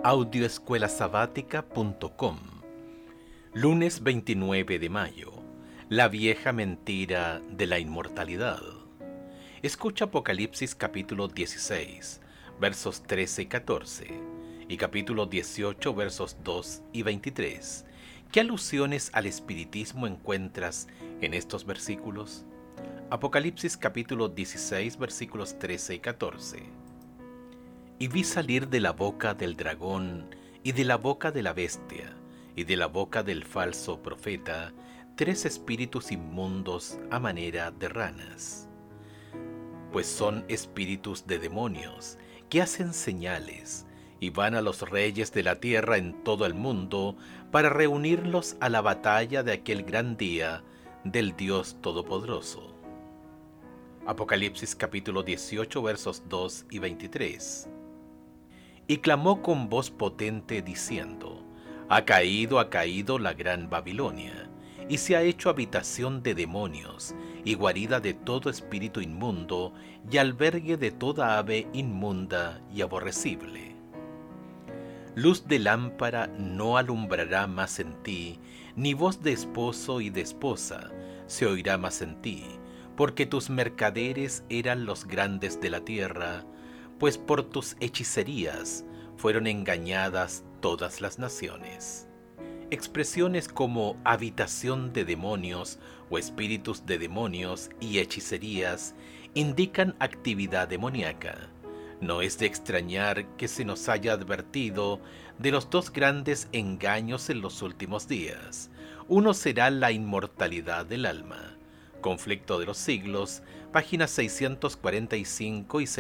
Audioescuelasabática.com. Lunes 29 de mayo. La vieja mentira de la inmortalidad. Escucha Apocalipsis capítulo 16, versos 13 y 14, y capítulo 18, versos 2 y 23. ¿Qué alusiones al espiritismo encuentras en estos versículos? Apocalipsis capítulo 16, versículos 13 y 14. Y vi salir de la boca del dragón, y de la boca de la bestia, y de la boca del falso profeta, 3 espíritus inmundos a manera de ranas. Pues son espíritus de demonios, que hacen señales, y van a los reyes de la tierra en todo el mundo, para reunirlos a la batalla de aquel gran día del Dios Todopoderoso. Apocalipsis capítulo 18, versos 2 y 23. Y clamó con voz potente diciendo: ha caído la gran Babilonia, y se ha hecho habitación de demonios, y guarida de todo espíritu inmundo, y albergue de toda ave inmunda y aborrecible. Luz de lámpara no alumbrará más en ti, ni voz de esposo y de esposa se oirá más en ti, porque tus mercaderes eran los grandes de la tierra, pues por tus hechicerías fueron engañadas todas las naciones. Expresiones como habitación de demonios o espíritus de demonios y hechicerías indican actividad demoníaca. No es de extrañar que se nos haya advertido de los 2 grandes engaños en los últimos días. Uno será la inmortalidad del alma. Conflicto de los siglos, páginas 645 y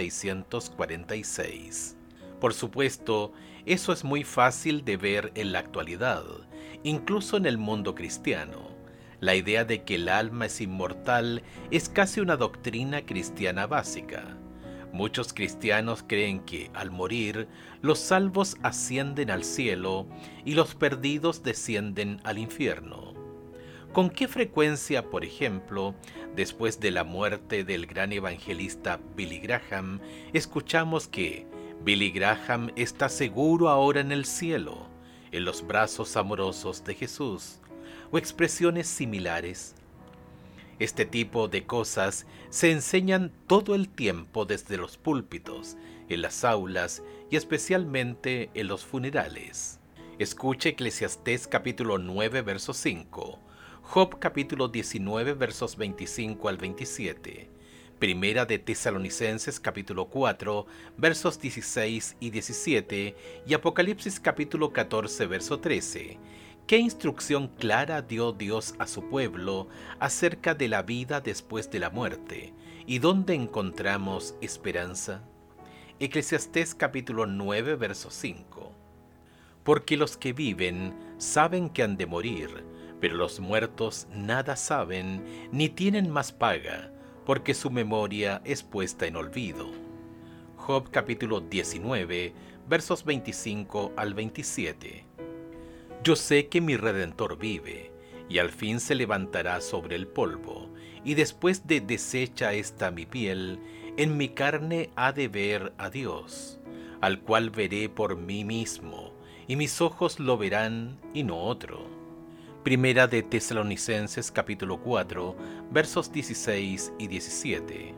646. Por supuesto, eso es muy fácil de ver en la actualidad, incluso en el mundo cristiano. La idea de que el alma es inmortal es casi una doctrina cristiana básica. Muchos cristianos creen que, al morir, los salvos ascienden al cielo y los perdidos descienden al infierno. ¿Con qué frecuencia, por ejemplo, después de la muerte del gran evangelista Billy Graham, escuchamos que Billy Graham está seguro ahora en el cielo, en los brazos amorosos de Jesús, o expresiones similares? Este tipo de cosas se enseñan todo el tiempo desde los púlpitos, en las aulas y especialmente en los funerales. Escuche Eclesiastés capítulo 9, verso 5, Job capítulo 19, versos 25 al 27, Primera de Tesalonicenses capítulo 4, versos 16 y 17, y Apocalipsis capítulo 14, verso 13. ¿Qué instrucción clara dio Dios a su pueblo acerca de la vida después de la muerte? ¿Y dónde encontramos esperanza? Eclesiastés capítulo 9, verso 5. Porque los que viven saben que han de morir, pero los muertos nada saben, ni tienen más paga, porque su memoria es puesta en olvido. Job capítulo 19, versos 25 al 27. Yo sé que mi Redentor vive, y al fin se levantará sobre el polvo, y después de deshecha esta mi piel, en mi carne ha de ver a Dios, al cual veré por mí mismo, y mis ojos lo verán y no otro. Primera de Tesalonicenses capítulo 4, versos 16 y 17.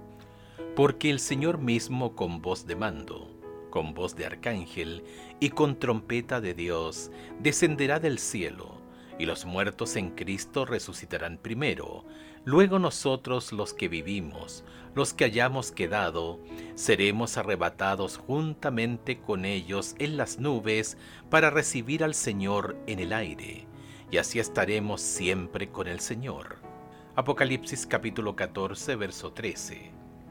Porque el Señor mismo con voz de mando, con voz de arcángel y con trompeta de Dios descenderá del cielo, y los muertos en Cristo resucitarán primero. Luego nosotros los que vivimos, los que hayamos quedado, seremos arrebatados juntamente con ellos en las nubes para recibir al Señor en el aire. Y así estaremos siempre con el Señor. Apocalipsis capítulo 14, verso 13.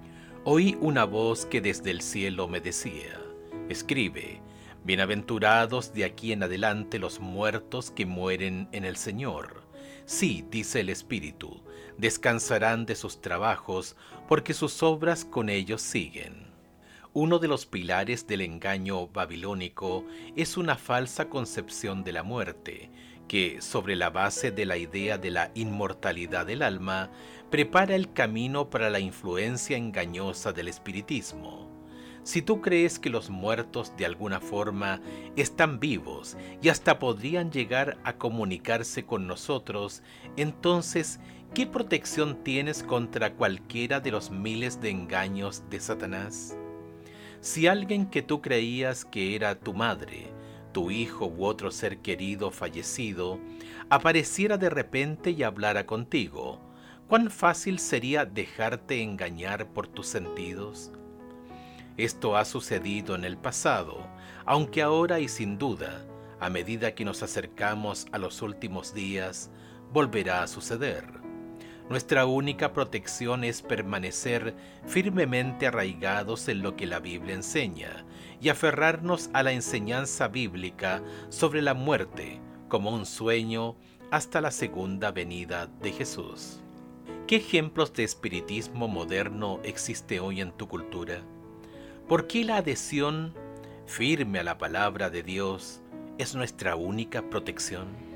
Oí una voz que desde el cielo me decía: escribe, bienaventurados de aquí en adelante los muertos que mueren en el Señor. Sí, dice el Espíritu, descansarán de sus trabajos, porque sus obras con ellos siguen. Uno de los pilares del engaño babilónico es una falsa concepción de la muerte, que, sobre la base de la idea de la inmortalidad del alma, prepara el camino para la influencia engañosa del espiritismo. Si tú crees que los muertos de alguna forma están vivos y hasta podrían llegar a comunicarse con nosotros, entonces, ¿qué protección tienes contra cualquiera de los miles de engaños de Satanás? Si alguien que tú creías que era tu madre, tu hijo u otro ser querido fallecido, apareciera de repente y hablara contigo, ¿cuán fácil sería dejarte engañar por tus sentidos? Esto ha sucedido en el pasado, aunque ahora y sin duda, a medida que nos acercamos a los últimos días, volverá a suceder. Nuestra única protección es permanecer firmemente arraigados en lo que la Biblia enseña y aferrarnos a la enseñanza bíblica sobre la muerte como un sueño hasta la segunda venida de Jesús. ¿Qué ejemplos de espiritismo moderno existe hoy en tu cultura? ¿Por qué la adhesión firme a la palabra de Dios es nuestra única protección?